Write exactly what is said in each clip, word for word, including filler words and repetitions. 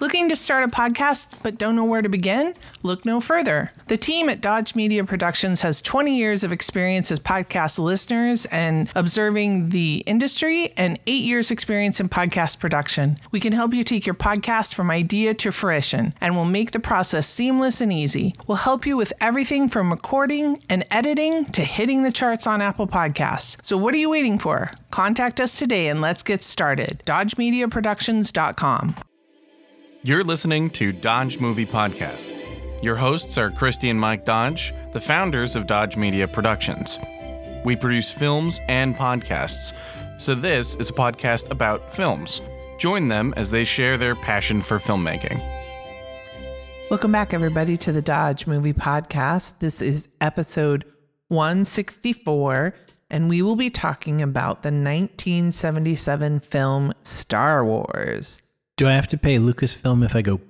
Looking to start a podcast but don't know where to begin? Look no further. The team at Dodge Media Productions has twenty years of experience as podcast listeners and observing the industry and eight years experience in podcast production. We can help you take your podcast from idea to fruition and we'll make the process seamless and easy. We'll help you with everything from recording and editing to hitting the charts on Apple Podcasts. So what are you waiting for? Contact us today and let's get started. dodge media productions dot com. You're listening to Dodge Movie Podcast. Your hosts are Christy and Mike Dodge, the founders of Dodge Media Productions. We produce films and podcasts, so this is a podcast about films. Join them as they share their passion for filmmaking. Welcome back, everybody, to the Dodge Movie Podcast. This is episode one sixty-four, and we will be talking about the nineteen seventy-seven film Star Wars. Do I have to pay Lucasfilm if I go?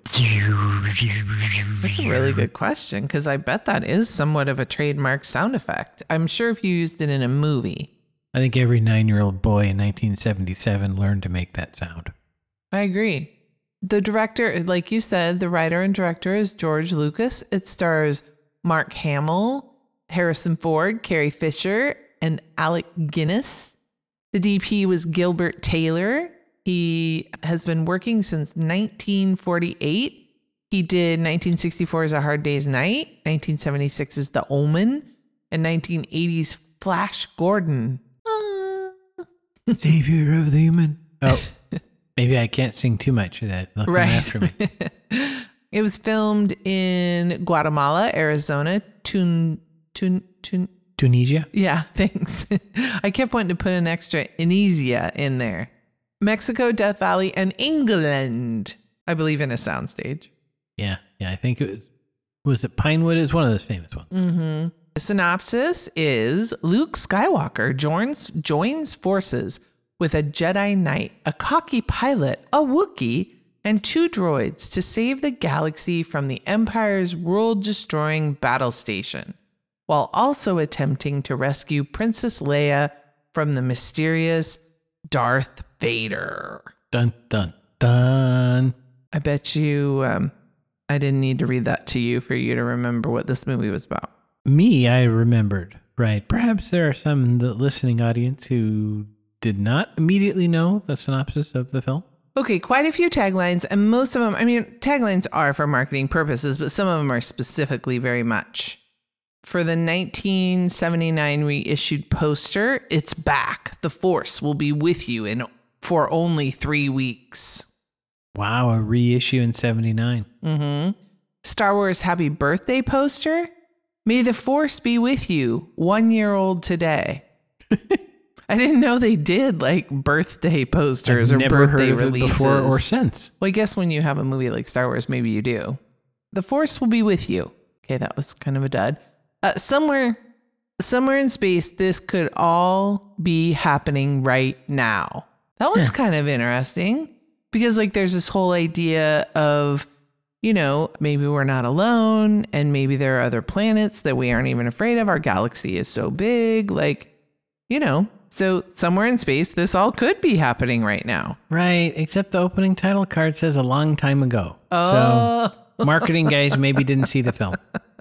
That's a really good question, because I bet that is somewhat of a trademark sound effect. I'm sure if you used it in a movie. I think every nine-year-old boy in nineteen seventy-seven learned to make that sound. I agree. The director, like you said, the writer and director is George Lucas. It stars Mark Hamill, Harrison Ford, Carrie Fisher, and Alec Guinness. The D P was Gilbert Taylor. He has been working since nineteen forty-eight. He did nineteen sixty-four's A Hard Day's Night, nineteen seventy-six's The Omen, and nineteen eighty's Flash Gordon. Uh. Savior of the human. Oh, maybe I can't sing too much of that. Looking right. after me. It was filmed in Guatemala, Arizona, Tun, Tun, Tun, Tunisia? Yeah, thanks. I kept wanting to put an extra Inisia in there. Mexico, Death Valley, and England. I believe in a soundstage. Yeah, yeah. I think it was, was it Pinewood? It's one of those famous ones. Mm-hmm. The synopsis is Luke Skywalker joins, joins forces with a Jedi Knight, a cocky pilot, a Wookiee, and two droids to save the galaxy from the Empire's world-destroying battle station, while also attempting to rescue Princess Leia from the mysterious Darth Vader. Dun, dun, dun. I bet you um, I didn't need to read that to you for you to remember what this movie was about. Me, I remembered. Right. Perhaps there are some in the listening audience who did not immediately know the synopsis of the film. Okay, quite a few taglines, and most of them, I mean, taglines are for marketing purposes, but some of them are specifically very much. For the nineteen seventy-nine reissued poster, it's back. The Force will be with you in for only three weeks. Wow, a reissue in seventy-nine. Mm-hmm. Star Wars Happy Birthday poster. May the Force be with you, one year old today. I didn't know they did like birthday posters I've or never birthday heard of releases. it before or since. Well, I guess when you have a movie like Star Wars, maybe you do. The Force will be with you. Okay, that was kind of a dud. Uh, somewhere, somewhere in space, this could all be happening right now. That one's kind of interesting because like there's this whole idea of, you know, maybe we're not alone and maybe there are other planets that we aren't even afraid of. Our galaxy is so big, like, you know, so somewhere in space, this all could be happening right now. Right, except the opening title card says a long time ago. Oh. So marketing guys maybe didn't see the film.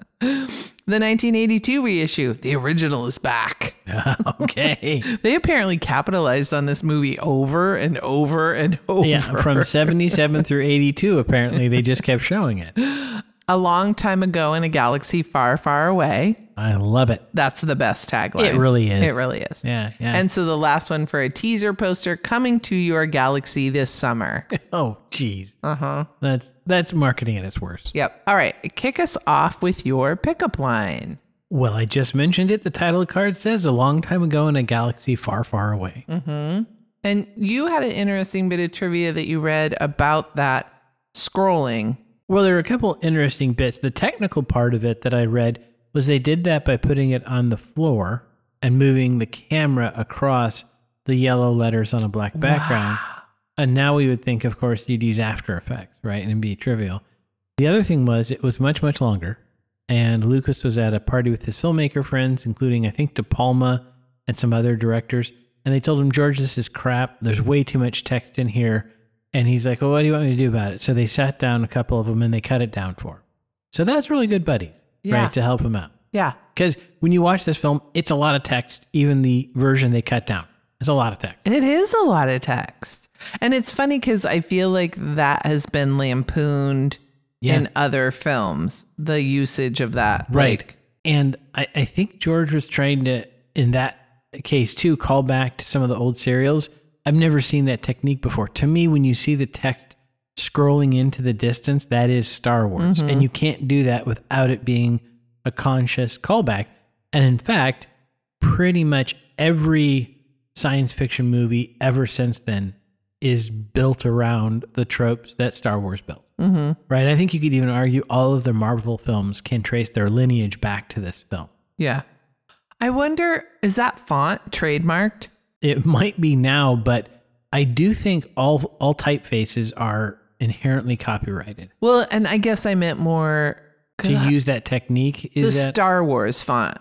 The nineteen eighty-two reissue, the original is back. Okay. They apparently capitalized on this movie over and over and over. Yeah, from seventy-seven through eighty-two, apparently they just kept showing it. A long time ago in a galaxy far, far away. I love it. That's the best tagline. It really is. It really is. Yeah, yeah. And so the last one for a teaser poster coming to your galaxy this summer. Oh, geez. Uh-huh. That's that's marketing at its worst. Yep. All right. Kick us off with your pickup line. Well, I just mentioned it. The title card says a long time ago in a galaxy far, far away. Mm-hmm. And you had an interesting bit of trivia that you read about that scrolling. Well, there are a couple interesting bits. The technical part of it that I read was they did that by putting it on the floor and moving the camera across the yellow letters on a black background. Wow. And now we would think, of course, you'd use After Effects, right? And it'd be trivial. The other thing was it was much, much longer. And Lucas was at a party with his filmmaker friends, including, I think, De Palma and some other directors. And they told him, George, this is crap. There's way too much text in here. And he's like, well, what do you want me to do about it? So they sat down, a couple of them, and they cut it down for him. So that's really good buddies, Yeah. right, to help him out. Yeah. Because when you watch this film, it's a lot of text, even the version they cut down. It's a lot of text. It is a lot of text. And it's funny because I feel like that has been lampooned Yeah. in other films, the usage of that. Right. Like, And I, I think George was trying to, in that case too, call back to some of the old serials. I've never seen that technique before. To me, when you see the text scrolling into the distance, that is Star Wars. Mm-hmm. And you can't do that without it being a conscious callback. And in fact, pretty much every science fiction movie ever since then is built around the tropes that Star Wars built. mm-hmm. Right? I think you could even argue all of the Marvel films can trace their lineage back to this film. Yeah. I wonder, is that font trademarked? It might be now, but I do think all all typefaces are inherently copyrighted. Well, and I guess I meant more To I- use that technique the is that Star Wars font.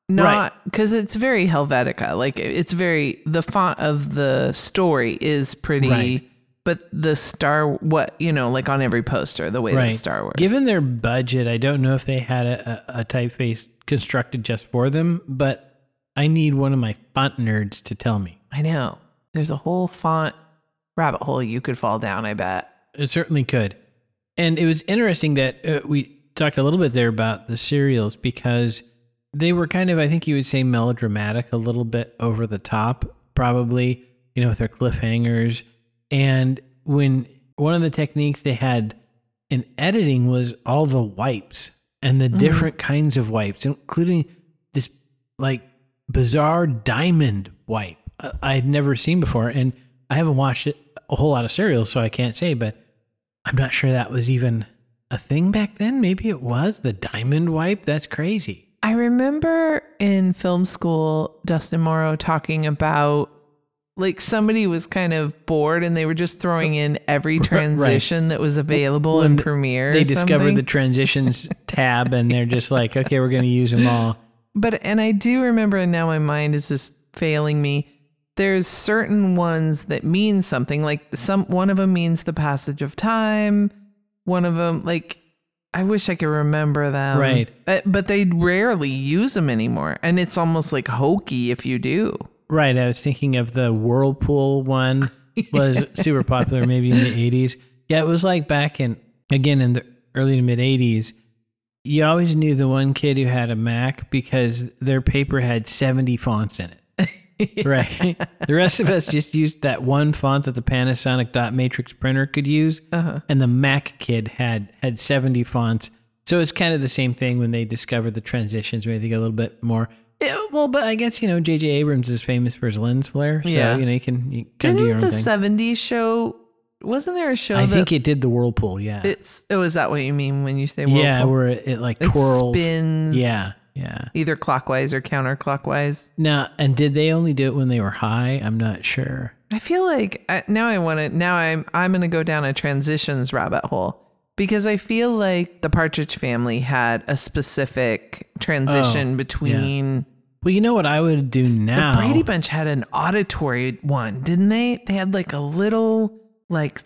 Not because it's very Helvetica. Like it's very, the font of the story is pretty, Right. but the Star, what, you know, like on every poster, the way right. that Star Wars. Given their budget, I don't know if they had a, a, a typeface constructed just for them, but I need one of my font nerds to tell me. I know. There's a whole font rabbit hole you could fall down, I bet. It certainly could. And it was interesting that uh, we talked a little bit there about the serials because they were kind of, I think you would say, melodramatic, a little bit over the top, probably, you know, with their cliffhangers. And when one of the techniques they had in editing was all the wipes and the Mm-hmm. different kinds of wipes, including this like bizarre diamond wipe uh, I had never seen before. And I haven't watched it a whole lot of serials, so I can't say, but I'm not sure that was even a thing back then. Maybe it was the diamond wipe. That's crazy. I remember in film school, Dustin Morrow talking about like somebody was kind of bored and they were just throwing in every transition that was available When in Premiere. They or discovered something. the transitions tab and they're just like, okay, we're going to use them all. But, and I do remember, and now my mind is just failing me. There's certain ones that mean something, like some, one of them means the passage of time. One of them, like, I wish I could remember them. Right. Uh, but they rarely use them anymore. And it's almost like hokey if you do. Right. I was thinking of the Whirlpool one was super popular maybe in the eighties. Yeah, it was like back in, again, in the early to mid eighties, you always knew the one kid who had a Mac because their paper had seventy fonts in it. Right. The rest of us just used that one font that the Panasonic dot matrix printer could use. Uh-huh. And the Mac kid had had seventy fonts. So it's kind of the same thing when they discovered the transitions, maybe they get a little bit more. Yeah, well, but I guess, you know, J J Abrams is famous for his lens flare. So, Yeah. you know, you can, you can do your Didn't own the thing. seventies show, wasn't there a show I that think it did the Whirlpool, yeah. it's, oh, is that what you mean when you say yeah, whirlpool? where it, it like It twirls. spins. Yeah, yeah. Either clockwise or counterclockwise. Now, and did they only do it when they were high? I'm not sure. I feel like I, now I want to, now I'm, I'm going to go down a transitions rabbit hole because I feel like the Partridge Family had a specific transition Oh, between. Well, you know what I would do now? The Brady Bunch had an auditory one, didn't they? They had like a little, like,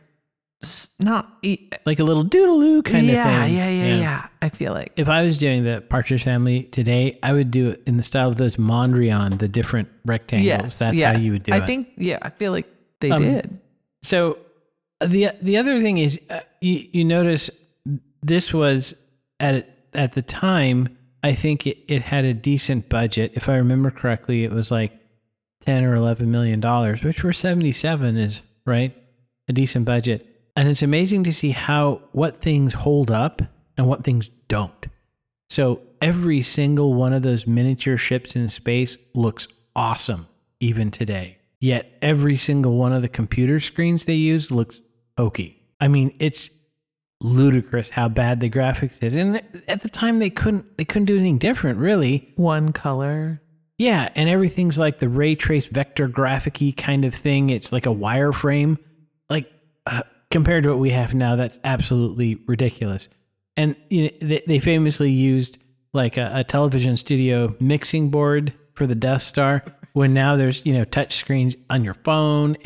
s- not, e- Like a little doodaloo kind yeah, of thing. yeah, yeah, yeah. I feel like. If I was doing the Partridge Family today, I would do it in the style of those Mondrian, the different rectangles. Yes, That's yes. how you would do I it. think, yeah, I feel like they Um, did. So uh, the the other thing is, uh, you, you notice this was at at the time. I think it, it had a decent budget. If I remember correctly, it was like ten or eleven million dollars, which for seventy-seven is right a decent budget. And it's amazing to see how what things hold up and what things don't. So every single one of those miniature ships in space looks awesome even today. Yet every single one of the computer screens they use looks hokey. I mean, it's ludicrous how bad the graphics is. And at the time they couldn't they couldn't do anything different, really. One color. Yeah, and everything's like the ray trace vector graphic-y kind of thing. It's like a wireframe. Like uh, compared to what we have now, that's absolutely ridiculous. And you know, they, they famously used like a, a television studio mixing board for the Death Star, when now there's, you know, touch screens on your phone. And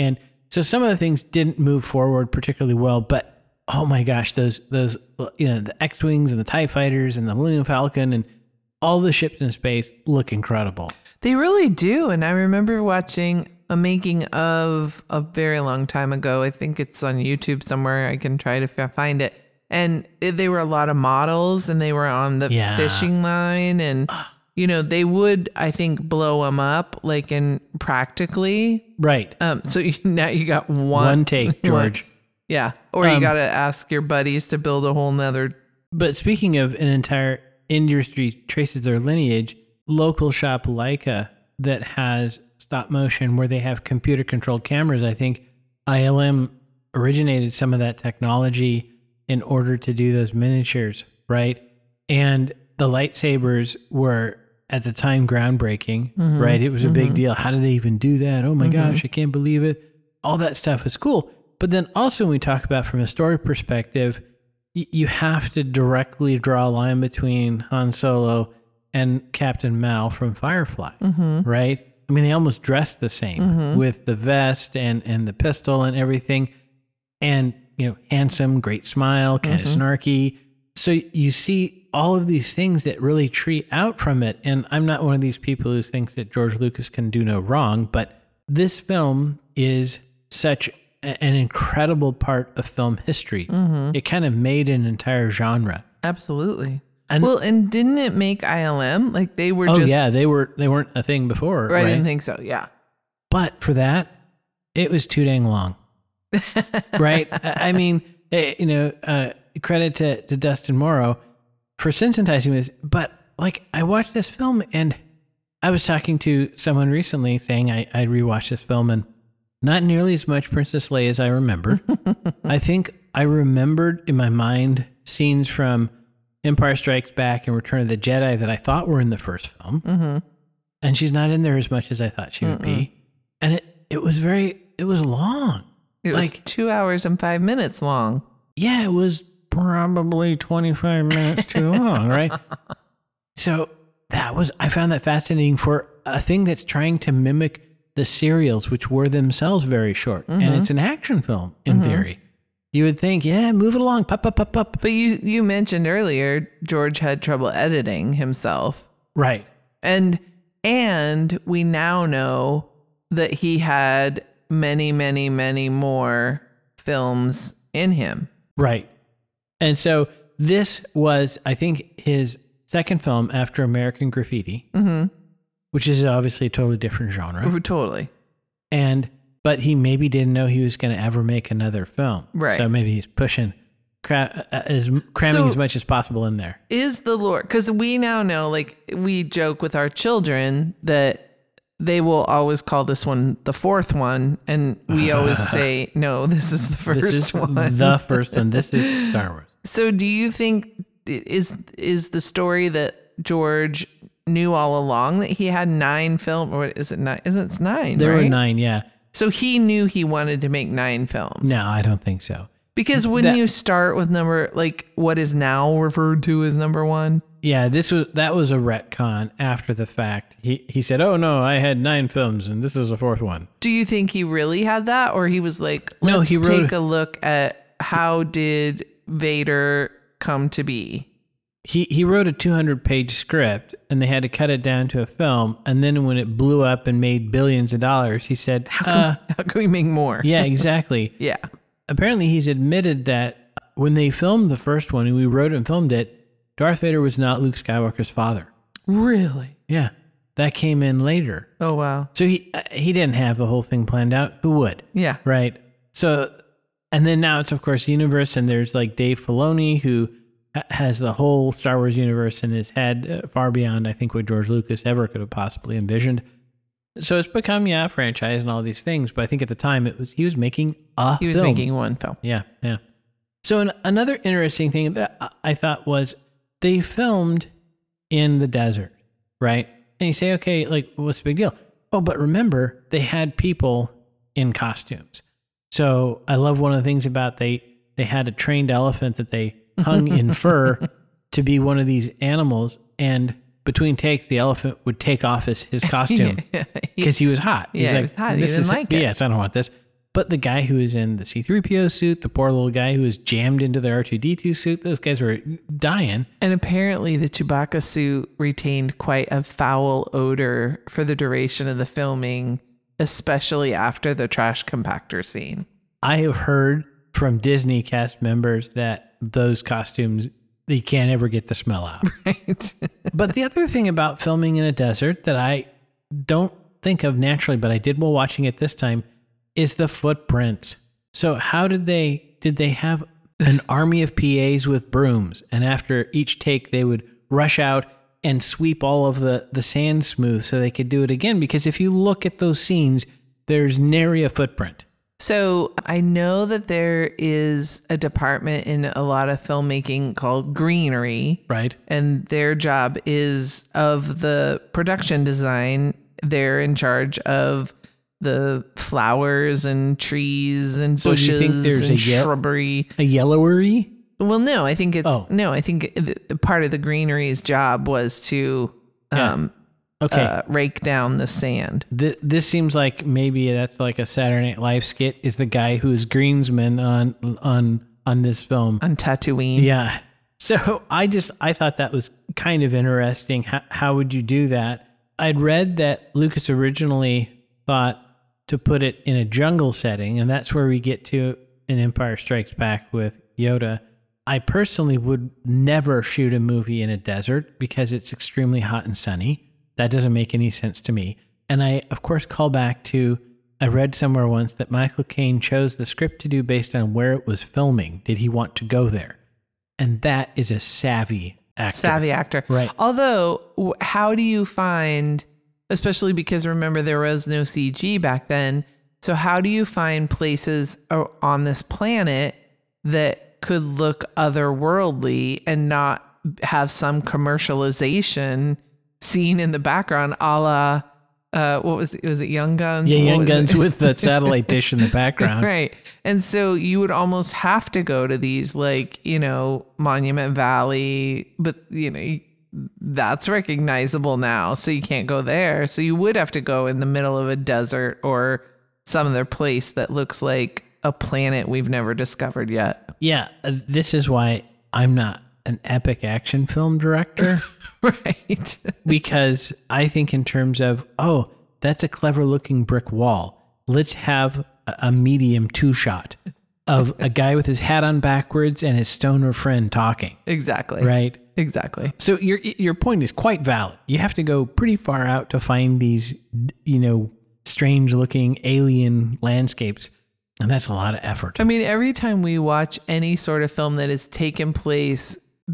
so some of the things didn't move forward particularly well, but oh my gosh, those, those, you know, the X-Wings and the TIE Fighters and the Millennium Falcon and all the ships in space look incredible. They really do. And I remember watching a making of a very long time ago. I think it's on YouTube somewhere. I can try to find it. And it, they were a lot of models and they were on the Yeah. fishing line. And, you know, they would, I think, blow them up like in practically. Right. Um, so you, now you got one, One take, George. one- yeah. Or you Um, got to ask your buddies to build a whole nother. But speaking of an entire industry traces their lineage, local shop Leica that has stop motion where they have computer controlled cameras. I think I L M originated some of that technology in order to do those miniatures, right? And the lightsabers were at the time groundbreaking, Mm-hmm. right? It was a big deal. How did they even do that? Oh my Mm-hmm. gosh, I can't believe it. All that stuff was cool. But then also when we talk about from a story perspective, y- you have to directly draw a line between Han Solo and Captain Mal from Firefly, Mm-hmm. right? I mean, they almost dressed the same with the vest and, and the pistol and everything. And, you know, handsome, great smile, kind of snarky. So you see all of these things that really tree out from it. And I'm not one of these people who thinks that George Lucas can do no wrong, but this film is such a- an incredible part of film history. It kind of made an entire genre. Absolutely. And- well, and didn't it make I L M? Like they were Oh just. yeah, they were they weren't a thing before, I right? didn't think so. Yeah. But for that, it was too dang long, right? I I mean, eh, you know, uh, credit to, to Dustin Morrow for sensitizing this. But like, I watched this film and I was talking to someone recently saying I, I rewatched this film and not nearly as much Princess Leia as I remembered. I think I remembered in my mind scenes from Empire Strikes Back and Return of the Jedi that I thought were in the first film. Mm-hmm. And she's not in there as much as I thought she would be. And it, it was very, it was long. It was Like- two hours and five minutes long. Yeah, it was probably twenty-five minutes too long, right? So that was, I found that fascinating for a thing that's trying to mimic the serials, which were themselves very short. And it's an action film in theory. You would think, yeah, move it along, pop, pop, pop, pop. But you, you mentioned earlier, George had trouble editing himself. Right. And, and we now know that he had many, many, many more films in him. Right. And so this was, I think, his second film after American Graffiti, which is obviously a totally different genre. Totally. And, but he maybe didn't know he was going to ever make another film. Right. So maybe he's pushing, cra- uh, as, cramming So- as much as possible in there. Is the Lord, because we now know, like we joke with our children that they will always call this one the fourth one. And we always say, no, this is the first This is one. the first one. This is Star Wars. So do you think is is the story that George knew all along that he had nine film, or is it nine? Isn't it nine? There right? were nine, yeah. So he knew he wanted to make nine films. No, I don't think so. Because when That- you start with number, like what is now referred to as number one. Yeah, this was that was a retcon after the fact. He he said, "Oh no, I had nine films, and this is the fourth one." Do you think he really had that, or he was like, No, let's he wrote- take a look at how did Vader come to be? He he wrote a two hundred page script, and they had to cut it down to a film. And then when it blew up and made billions of dollars, he said, uh, How can we make more? "Yeah, exactly." Yeah. Apparently, he's admitted that when they filmed the first one and we wrote and filmed it, Darth Vader was not Luke Skywalker's father. Really? Yeah, that came in later. Oh, wow. So he uh, he didn't have the whole thing planned out. Who would? Yeah. Right. So, and then now it's of course universe, and there's like Dave Filoni who ha- has the whole Star Wars universe in his head, uh, far beyond I think what George Lucas ever could have possibly envisioned. So it's become yeah, a franchise and all these things. But I think at the time it was he was making a He was film. making one film. Yeah, yeah. So an, another interesting thing that I- I thought was they filmed in the desert, right? And you say, okay, like, what's the big deal? Oh, but remember, they had people in costumes. So I love one of the things about they they had a trained elephant that they hung in fur to be one of these animals, and between takes, the elephant would take off his, his costume because he was hot. Yeah, he was hot. He "This didn't is- like it." Yes, I don't want this. But the guy who is in the C three P O suit, the poor little guy who is jammed into the R two D two suit, those guys were dying. And apparently the Chewbacca suit retained quite a foul odor for the duration of the filming, especially after the trash compactor scene. I have heard from Disney cast members that those costumes, you can't ever get the smell out. Right. But the other thing about filming in a desert that I don't think of naturally, but I did while watching it this time, is the footprints. So how did they, did they have an army of P As with brooms, and after each take they would rush out and sweep all of the, the sand smooth so they could do it again? Because if you look at those scenes, there's nary a footprint. So I know that there is a department in a lot of filmmaking called greenery. Right. And their job is of the production design. They're in charge of the flowers and trees and So do you bushes think there's and a ye- shrubbery. A yellowery? Well, no, I think it's Oh. no, I think it- part of the greenery's job was to Yeah. um, Okay. uh, rake down the sand. Th- this seems like maybe that's like a Saturday Night Live skit. Is the guy who's greensman on on on this film? On Tatooine. Yeah. So I just I thought that was kind of interesting. How how would you do that? I'd read that Lucas originally thought to put it in a jungle setting, and that's where we get to in Empire Strikes Back with Yoda. I personally would never shoot a movie in a desert because it's extremely hot and sunny. That doesn't make any sense to me. And I, of course, call back to, I read somewhere once that Michael Caine chose the script to do based on where it was filming. Did he want to go there? And that is a savvy actor. Savvy actor. Right. Although, w- how do you find, especially because remember there was no C G back then, so how do you find places o- on this planet that could look otherworldly and not have some commercialization scene in the background, a la, uh, what was it? Was it Young Guns? Yeah, What Young was Guns it? with the satellite dish in the background. Right. And so you would almost have to go to these, like, you know, Monument Valley, but, you know, that's recognizable now. So you can't go there. So you would have to go in the middle of a desert or some other place that looks like a planet we've never discovered yet. Yeah, uh, this is why I'm not an epic action film director. Right. Because I think in terms of, oh, that's a clever looking brick wall. Let's have a, a medium two shot of a guy with his hat on backwards and his stoner friend talking. Exactly. Right. Exactly. So your your point is quite valid. You have to go pretty far out to find these, you know, strange looking alien landscapes. And that's a lot of effort. I mean, every time we watch any sort of film that has taken place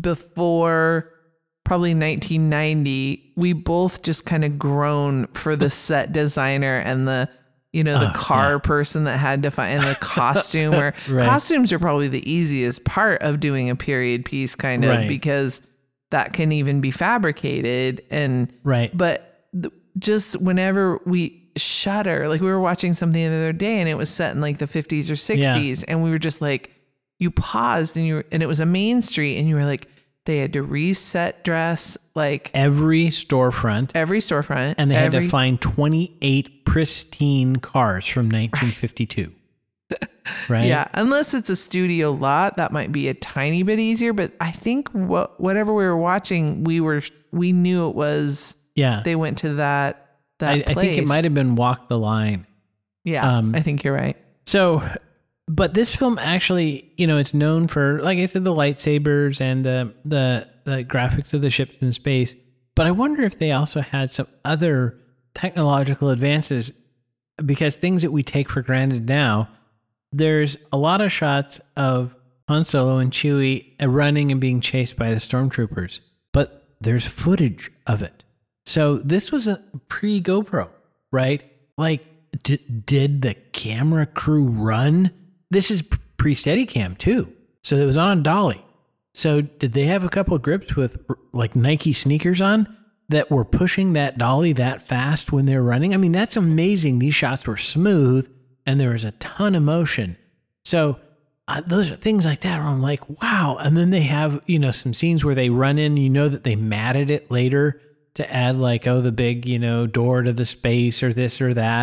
before probably nineteen ninety, we both just kind of groan for the set designer and the, you know, the Uh, car yeah. person that had to find, and the costume. Or Right. costumes are probably the easiest part of doing a period piece, kind of, Right. because that can even be fabricated. And Right. but th- just whenever we shudder, like we were watching something the other day and it was set in like the fifties or sixties, and we were just like, you paused and you were, and it was a main street, and you were like, they had to reset dress like Every storefront. every storefront, And they had every, to find twenty-eight pristine cars from nineteen fifty-two. Right? yeah, unless it's a studio lot, that might be a tiny bit easier. But I think what whatever we were watching, we were we knew it was Yeah. they went to that that I, I place. think it might have been Walk the Line. Yeah, um, I think you're right. So, but this film actually, you know, it's known for, like I said, the lightsabers and the, the, the graphics of the ships in space. But I wonder if they also had some other technological advances, because things that we take for granted now, there's a lot of shots of Han Solo and Chewie running and being chased by the stormtroopers, but there's footage of it. So this was a pre GoPro, right? Like, d- did the camera crew run? This is pre Steadicam too. So it was on a dolly. So did they have a couple of grips with like Nike sneakers on that were pushing that dolly that fast when they're running? I mean, that's amazing. These shots were smooth and there was a ton of motion. So uh, those are things like that where I'm like, wow. And then they have, you know, some scenes where they run in, you know, that they matted it later to add like, oh, the big, you know, door to the space or this or that.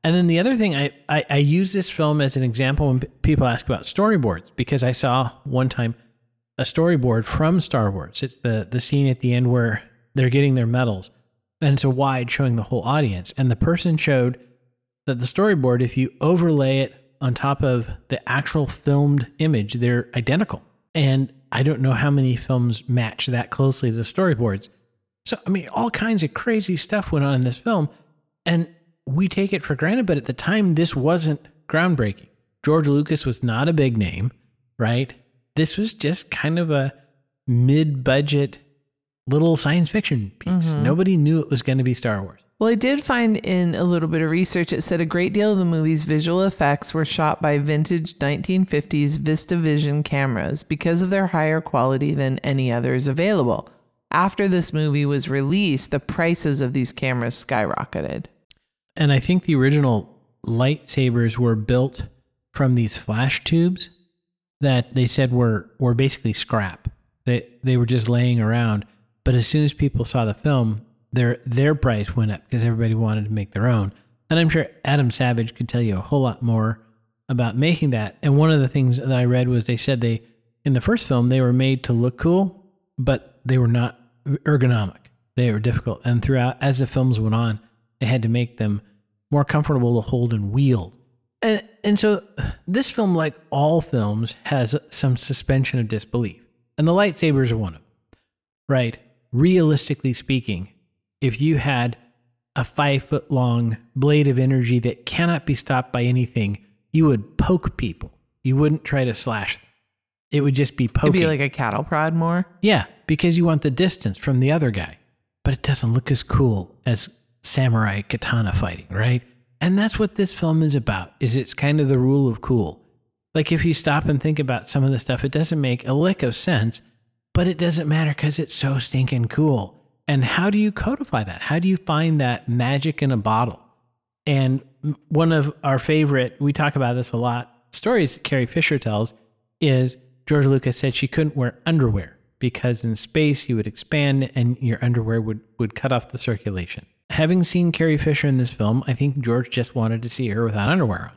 And then the other thing, I, I, I use this film as an example when p- people ask about storyboards, because I saw one time a storyboard from Star Wars. It's the, the scene at the end where they're getting their medals, and it's a wide showing the whole audience. And the person showed that the storyboard, if you overlay it on top of the actual filmed image, they're identical. And I don't know how many films match that closely to the storyboards. So, I mean, all kinds of crazy stuff went on in this film, and we take it for granted, but at the time, this wasn't groundbreaking. George Lucas was not a big name, right? This was just kind of a mid-budget little science fiction piece. Mm-hmm. Nobody knew it was going to be Star Wars. Well, I did find in a little bit of research, it said a great deal of the movie's visual effects were shot by vintage nineteen fifties VistaVision cameras because of their higher quality than any others available. After this movie was released, the prices of these cameras skyrocketed. And I think the original lightsabers were built from these flash tubes that they said were, were basically scrap. They, they were just laying around. But as soon as people saw the film, their their price went up because everybody wanted to make their own. And I'm sure Adam Savage could tell you a whole lot more about making that. And one of the things that I read was they said they, in the first film, they were made to look cool, but they were not ergonomic. They were difficult. And throughout, as the films went on, they had to make them more comfortable to hold and wield. And, and so this film, like all films, has some suspension of disbelief. And the lightsabers are one of them, right? Realistically speaking, if you had a five foot long blade of energy that cannot be stopped by anything, you would poke people. You wouldn't try to slash them. It would just be poking. It'd be like a cattle prod more. Yeah, because you want the distance from the other guy. But it doesn't look as cool as samurai katana fighting, right? And that's what this film is about, is it's kind of the rule of cool. Like if you stop and think about some of the stuff, it doesn't make a lick of sense, but it doesn't matter because it's so stinking cool. And how do you codify that? How do you find that magic in a bottle? And one of our favorite, we talk about this a lot, stories Carrie Fisher tells is George Lucas said she couldn't wear underwear because in space you would expand and your underwear would, would cut off the circulation. Having seen Carrie Fisher in this film, I think George just wanted to see her without underwear on.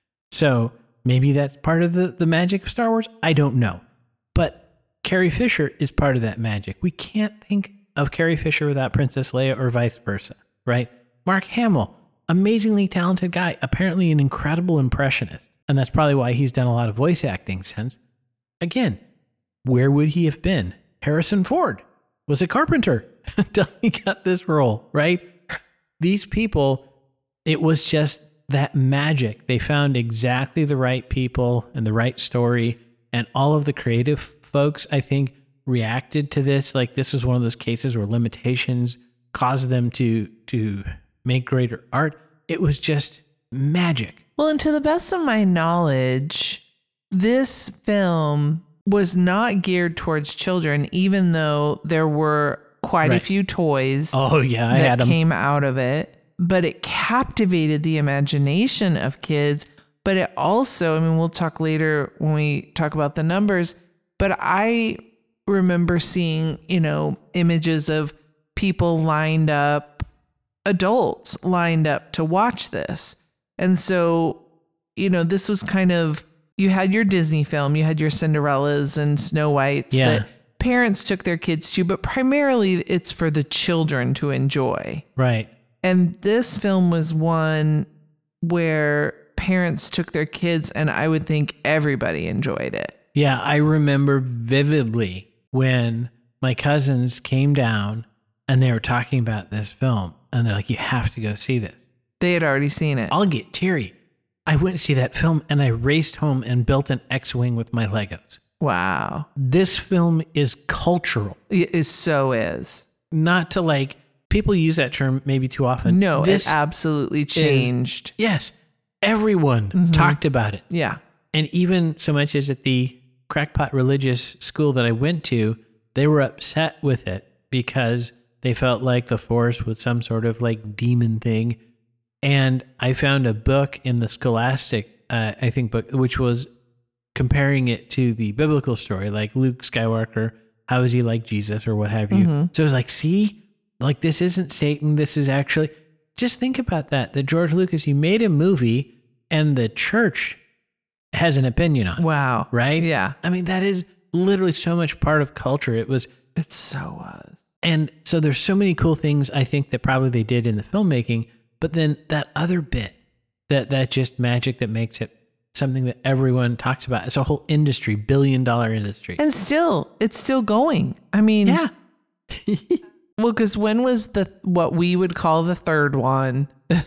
So maybe that's part of the, the magic of Star Wars. I don't know. But Carrie Fisher is part of that magic. We can't think of Carrie Fisher without Princess Leia or vice versa, right? Mark Hamill, amazingly talented guy, apparently an incredible impressionist. And that's probably why he's done a lot of voice acting since. Again, where would he have been? Harrison Ford was a carpenter until he got this role, right? These people, it was just that magic. They found exactly the right people and the right story. And all of the creative folks, I think, reacted to this. Like this was one of those cases where limitations caused them to, to make greater art. It was just magic. Well, and to the best of my knowledge, this film was not geared towards children, even though there were quite right. a few toys oh, yeah, I that had 'em. came out of it. But it captivated the imagination of kids. But it also, I mean, we'll talk later when we talk about the numbers, but I remember seeing, you know, images of people lined up, adults lined up to watch this. And so, you know, this was kind of, you had your Disney film, you had your Cinderellas and Snow Whites yeah. that parents took their kids to, but primarily it's for the children to enjoy. Right. And this film was one where parents took their kids, and I would think everybody enjoyed it. Yeah, I remember vividly when my cousins came down and they were talking about this film, and they're like, you have to go see this. They had already seen it. I'll get teary. I went to see that film, and I raced home and built an X-Wing with my Legos. Wow. This film is cultural. It is, so is. Not to like, people use that term maybe too often. No, this it absolutely changed. Is, yes. Everyone mm-hmm. talked about it. Yeah. And even so much as at the crackpot religious school that I went to, they were upset with it because they felt like the Force was some sort of like demon thing. And I found a book in the Scholastic, uh, I think, book, which was comparing it to the biblical story, like Luke Skywalker, how is he like Jesus or what have you? Mm-hmm. So I was like, see, like this isn't Satan. This is actually, just think about that. That George Lucas, he made a movie and the church has an opinion on it. Wow. Right? Yeah. I mean, that is literally so much part of culture. It was, It so was. and so there's so many cool things I think that probably they did in the filmmaking, but then that other bit, that that just magic that makes it something that everyone talks about. It's a whole industry, billion dollar industry. And still, it's still going. I mean, yeah. well, because when was the what we would call the third one?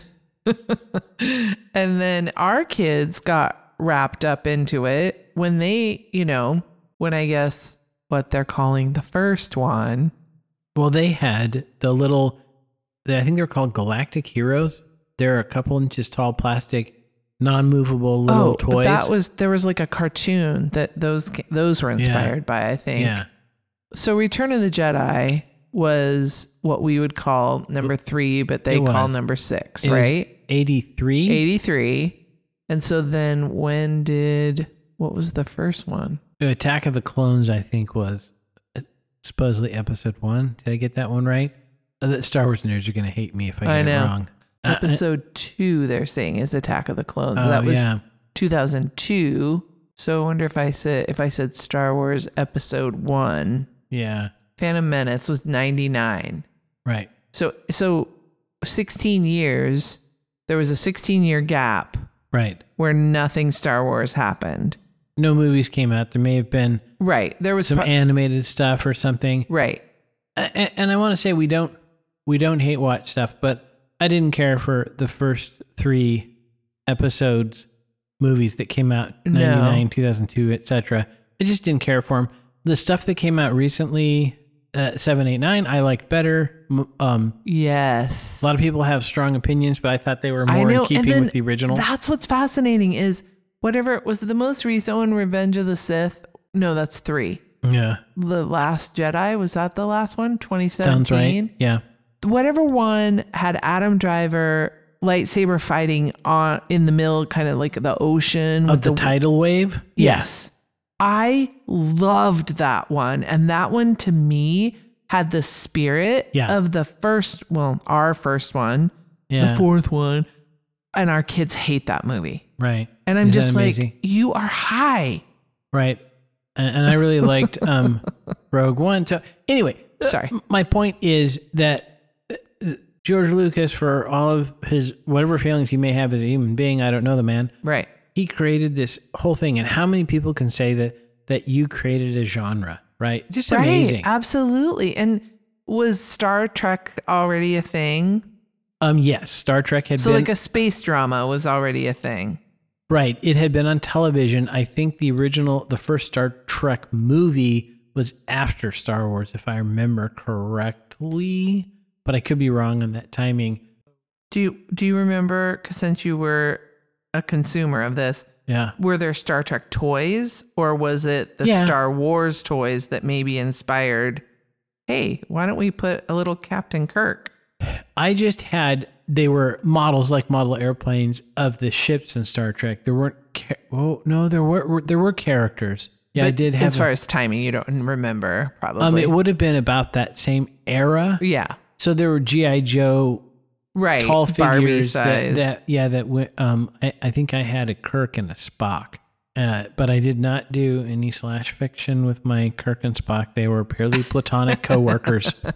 And then our kids got wrapped up into it when they, you know, when I guess what they're calling the first one. Well, they had the little, I think they're called Galactic Heroes. They're a couple inches tall plastic, non-movable little oh, toys. but that was, there was like a cartoon that those those were inspired Yeah. by, I think. Yeah. So Return of the Jedi was what we would call number three, but they It call was. number six, It was right? eighty-three eighty-three. And so then when did, what was the first one? Attack of the Clones, I think, was uh, supposedly episode one. Did I get that one right? Uh, the Star Wars nerds are going to hate me if I get I it know. wrong. Uh, Episode two, they're saying, is Attack of the Clones. oh, that was yeah. two thousand two. So I wonder if I said, if I said Star Wars episode one, Yeah. Phantom Menace was ninety-nine. Right. So, so sixteen years, there was a sixteen year gap Right. where nothing Star Wars happened. No movies came out. There may have been Right. There was some pro- animated stuff or something. right. And, and I want to say we don't we don't hate watch stuff, but I didn't care for the first three episodes, movies that came out No. ninety-nine, two thousand two, et cetera. I just didn't care for them. The stuff that came out recently, uh, seven, eight, nine, I liked better. M- Um, Yes. a lot of people have strong opinions, but I thought they were I more know, in and keeping then with the original. That's what's fascinating is whatever was the most recent one, Revenge of the Sith. No, that's three. Yeah, The Last Jedi, was that the last one? twenty seventeen. sounds right. Yeah, Whatever one had Adam Driver lightsaber fighting on in the middle, kind of like the ocean of with the, tidal wave. Yes. I loved that one. And that one to me had the spirit Yeah. of the first, well, our first one, Yeah, the fourth one. And our kids hate that movie. right. And I'm Isn't just that like, amazing? you are high. Right. And, and I really liked um, Rogue One. So anyway, Sorry. my point is that uh, George Lucas, for all of his whatever failings he may have as a human being, I don't know the man, Right. he created this whole thing. And how many people can say that that you created a genre, right? Just amazing. Right. Absolutely. And was Star Trek already a thing? Um, yes, Star Trek had So been like a space drama was already a thing. right. It had been on television. I think the original, the first Star Trek movie was after Star Wars, if I remember correctly. But I could be wrong on that timing. Do you do you remember, 'cause since you were a consumer of this, Yeah. were there Star Trek toys, or was it the Yeah. Star Wars toys that maybe inspired, hey, why don't we put a little Captain Kirk? I just had, they were models like model airplanes of the ships in Star Trek. There weren't, cha- oh, no, there were, there were characters. Yeah, I But did have. as far a- as timing, you don't remember probably. um, it would have been about that same era. yeah. So there were G I. Joe Right. tall Barbie figures that, size. that, yeah, that went, um, I, I think I had a Kirk and a Spock. Uh, but I did not do any slash fiction with my Kirk and Spock. They were purely platonic coworkers.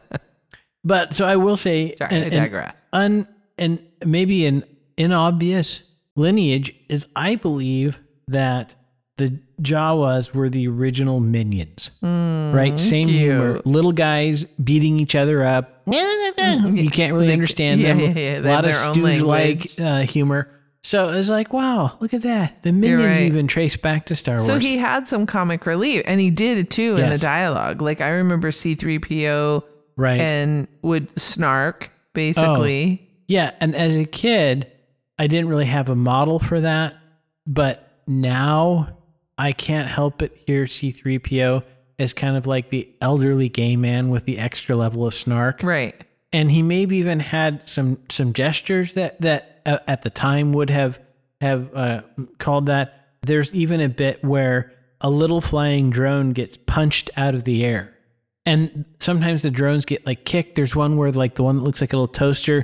But so I will say, Sorry, I and, and, digress. un, and maybe an inobvious lineage is I believe that the Jawas were the original minions, right? Same cute. humor, little guys beating each other up. You can't really They- understand yeah, them. yeah, yeah. A They lot have of their own Stooge-like language. uh, humor. So it was like, wow, look at that. The minions right. even trace back to Star Wars. So he had some comic relief, and he did it too in the Yes. dialogue. Like I remember C three P O right. and would snark basically. Yeah, and as a kid, I didn't really have a model for that, but now I can't help but hear C three P O as kind of like the elderly gay man with the extra level of snark. Right. And he maybe even had some some gestures that that uh, at the time would have have uh, called that. There's even a bit where a little flying drone gets punched out of the air. And sometimes the drones get like kicked. There's one where like the one that looks like a little toaster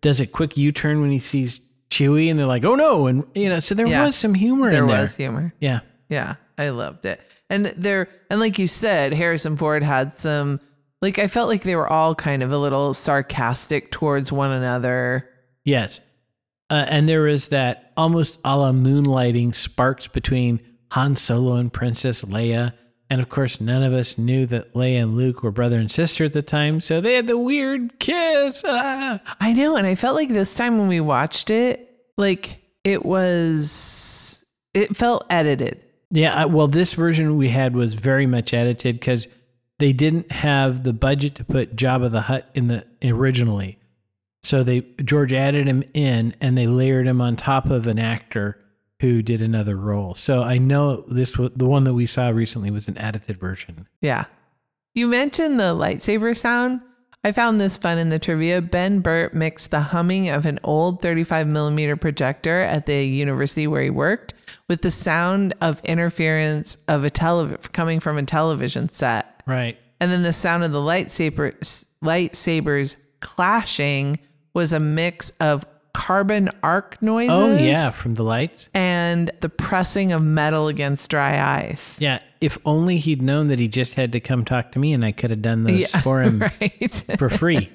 does a quick U-turn when he sees Chewie, and they're like, "Oh no!" And you know, so there Yeah. was some humor There in there. was humor. Yeah, Yeah, I loved it. And there, and like you said, Harrison Ford had some, like, I felt like they were all kind of a little sarcastic towards one another. yes, uh, and there was that almost a la moonlighting sparks between Han Solo and Princess Leia. And of course, none of us knew that Leia and Luke were brother and sister at the time, so they had the weird kiss. Ah. I know, and I felt like this time when we watched it, like it was, it felt edited. Yeah, I, well, this version we had was very much edited because they didn't have the budget to put Jabba the Hutt in the originally. So they George added him in, and they layered him on top of an actor who did another role. So I know this was the one that we saw recently was an edited version. Yeah. You mentioned the lightsaber sound. I found this fun in the trivia. Ben Burt mixed the humming of an old thirty-five millimeter projector at the university where he worked with the sound of interference of a tele- coming from a television set. Right. And then the sound of the lightsaber lightsabers clashing was a mix of carbon arc noises. Oh, yeah, from the lights. And the pressing of metal against dry ice. Yeah, if only he'd known that he just had to come talk to me and I could have done those Yeah, for him right. for free.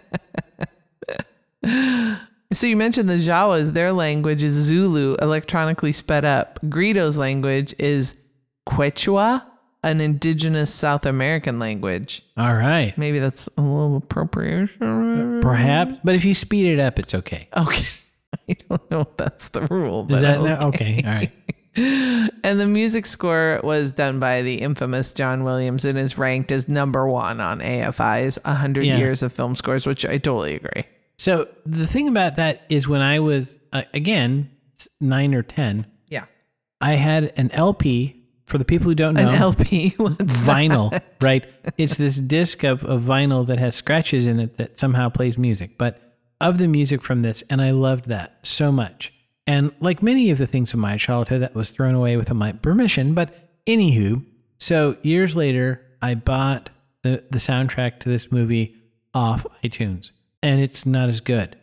So you mentioned the Jawas, their language is Zulu, electronically sped up. Greedo's language is Quechua, an indigenous South American language. All right. Maybe that's a little appropriation. Perhaps, but if you speed it up, it's okay. Okay. I don't know if that's the rule. But Is that okay. okay? All right. And the music score was done by the infamous John Williams and is ranked as number one on A F I's one hundred Yeah. Years of Film Scores, which I totally agree. So the thing about that is when I was, uh, again, nine or ten, Yeah. I had an L P. For the people who don't know, An L P. What's vinyl, that? right? It's this disc of, of vinyl that has scratches in it that somehow plays music, but of the music from this, and I loved that so much. And like many of the things in my childhood, that was thrown away without my permission, but anywho, so years later, I bought the, the soundtrack to this movie off iTunes, and it's not as good.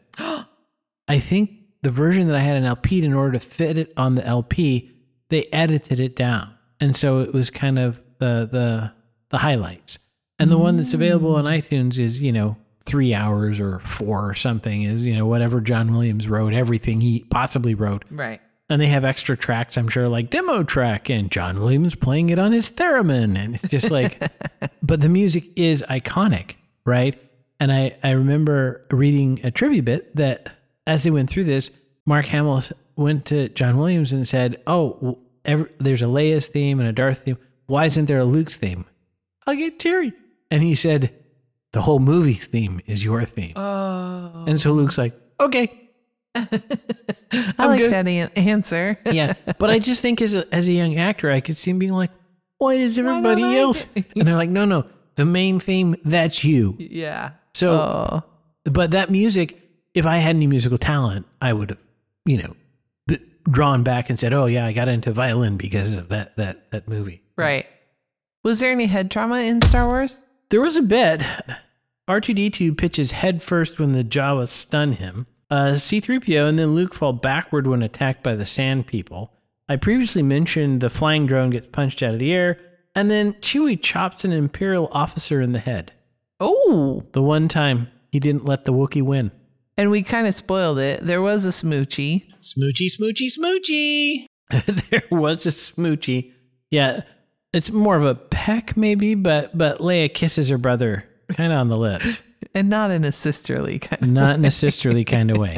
I think the version that I had an L P, in order to fit it on the L P, they edited it down. And so it was kind of the the the highlights. And the one that's available on iTunes is, you know, three hours or four or something, is, you know, whatever John Williams wrote, everything he possibly wrote. Right. And they have extra tracks, I'm sure, like demo track and John Williams playing it on his theremin. And it's just like, but the music is iconic, right? And I, I remember reading a trivia bit that as they went through this, Mark Hamill went to John Williams and said, oh, well, every, there's a Leia's theme and a Darth theme. Why isn't there a Luke's theme? I'll get teary. And he said, the whole movie's theme is your theme. Oh. And so Luke's like, okay. I I'm like good. that an- answer. Yeah. But I just think as a, as a young actor, I could see him being like, why does everybody I else? do- And they're like, no, no, the main theme, that's you. Yeah. So, Oh. but that music, if I had any musical talent, I would have, you know, b- drawn back and said, oh yeah, I got into violin because of that, that, that movie. Right. Was there any head trauma in Star Wars? There was a bit. R two D two pitches head first when the Jawas stun him. Uh, C three P O and then Luke fall backward when attacked by the Sand People. I previously mentioned the flying drone gets punched out of the air, and then Chewie chops an Imperial officer in the head. Oh. The one time he didn't let the Wookiee win. And we kind of spoiled it. There was a smoochie. Smoochy, smoochy, smoochy. There was a smoochy. Yeah, it's more of a peck maybe, but but Leia kisses her brother kind of on the lips. And not in a sisterly kind of Not in a sisterly kind of way.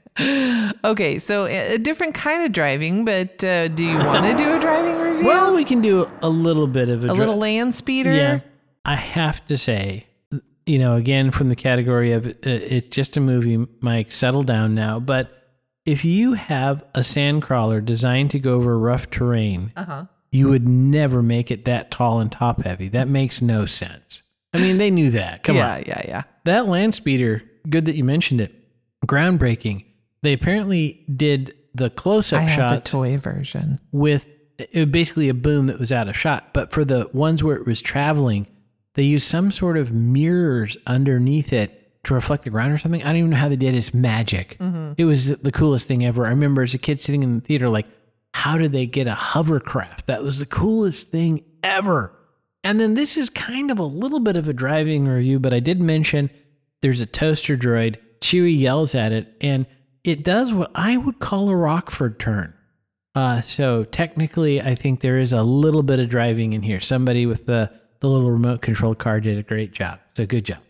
Okay, so a a different kind of driving, but uh, do you want to do a driving review? Well, we can do a little bit of a, a dri- little land speeder? Yeah, I have to say, you know, again, from the category of uh, it's just a movie, Mike, settle down now. But if you have a sand crawler designed to go over rough terrain, Uh-huh. you would never make it that tall and top heavy. That makes no sense. I mean, they knew that. Come yeah, on. yeah, yeah. That land speeder, good that you mentioned it. Groundbreaking. They apparently did the close-up I have the shots toy version. with it was basically a boom that was out of shot. But for the ones where it was traveling, they used some sort of mirrors underneath it to reflect the ground or something. I don't even know how they did it. It's magic. Mm-hmm. It was the coolest thing ever. I remember as a kid sitting in the theater, like, how did they get a hovercraft? That was the coolest thing ever. And then this is kind of a little bit of a driving review, but I did mention there's a toaster droid. Chewie yells at it, and it does what I would call a Rockford turn. Uh, so technically, I think there is a little bit of driving in here. Somebody with the, the little remote control car did a great job. So good job.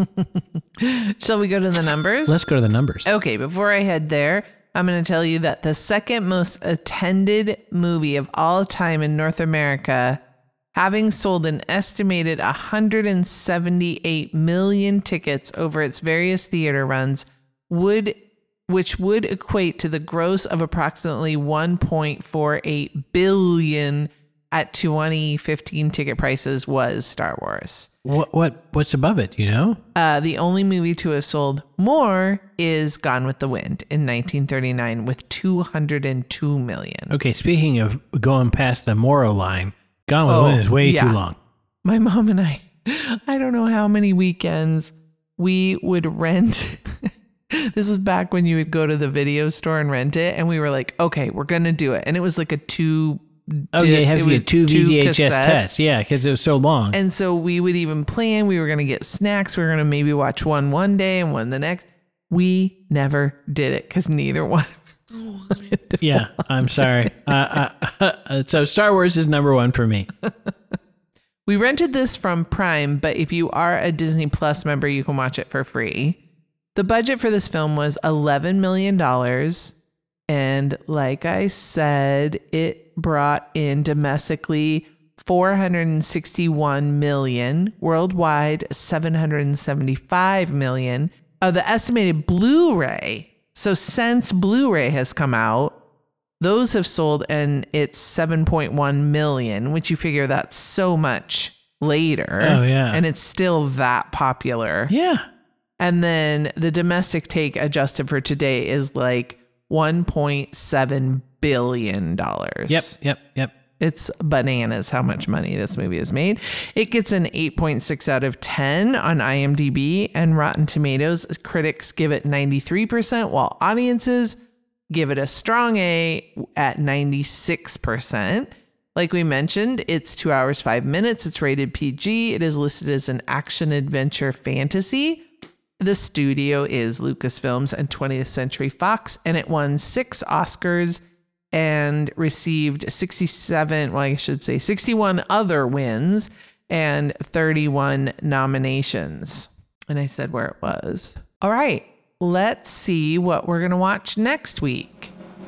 Shall we go to the numbers? Let's go to the numbers. Okay, before I head there, I'm going to tell you that the second most attended movie of all time in North America, having sold an estimated one hundred seventy-eight million tickets over its various theater runs, would which would equate to the gross of approximately one point four eight billion at twenty fifteen ticket prices, was Star Wars. What what what's above it, you know? Uh, the only movie to have sold more is Gone with the Wind in nineteen thirty-nine with two hundred two million. Okay, speaking of going past the Moro line, Gone with Oh, the Wind is way yeah. too long. My mom and I, I don't know how many weekends we would rent. This was back when you would go to the video store and rent it. And we were like, okay, we're going to do it. And it was like a two. Oh, yeah, you have it to was get two V H S cassettes. tests. Yeah, because it was so long. And so we would even plan. We were going to get snacks. We were going to maybe watch one one day and one the next. We never did it because neither one of us wanted to. Yeah, I'm sorry. Uh, uh, uh, so Star Wars is number one for me. We rented this from Prime, but if you are a Disney Plus member, you can watch it for free. The budget for this film was eleven million dollars. And like I said, it brought in domestically four hundred sixty-one million, worldwide seven hundred seventy-five million. Of the estimated Blu-ray, so since Blu-ray has come out, those have sold, and it's seven point one million, which you figure that's so much later. Oh, yeah. And it's still that popular. Yeah. And then the domestic take adjusted for today is like one point seven billion dollars. Yep, yep, yep. It's bananas how much money this movie has made. It gets an eight point six out of ten on IMDb, and Rotten Tomatoes critics give it ninety-three percent, while audiences give it a strong A at ninety-six percent. Like we mentioned, it's two hours, five minutes. It's rated P G. It is listed as an action adventure fantasy. The studio is Lucasfilms and twentieth Century Fox, and it won six Oscars and received sixty-seven, well, I should say sixty-one other wins and thirty-one nominations. And I said where it was. All right, let's see what we're going to watch next week.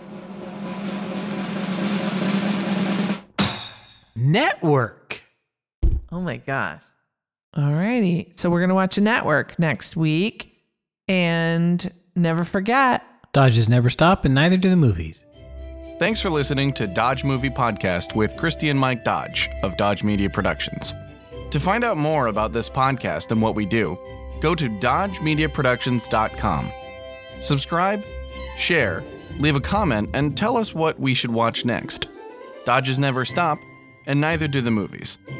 Network. Oh my gosh. All righty. So we're going to watch a network next week. And never forget, Dodges never stop, and neither do the movies. Thanks for listening to Dodge Movie Podcast with Christy and Mike Dodge of Dodge Media Productions. To find out more about this podcast and what we do, go to dodge media productions dot com. Subscribe, share, leave a comment, and tell us what we should watch next. Dodges never stop, and neither do the movies.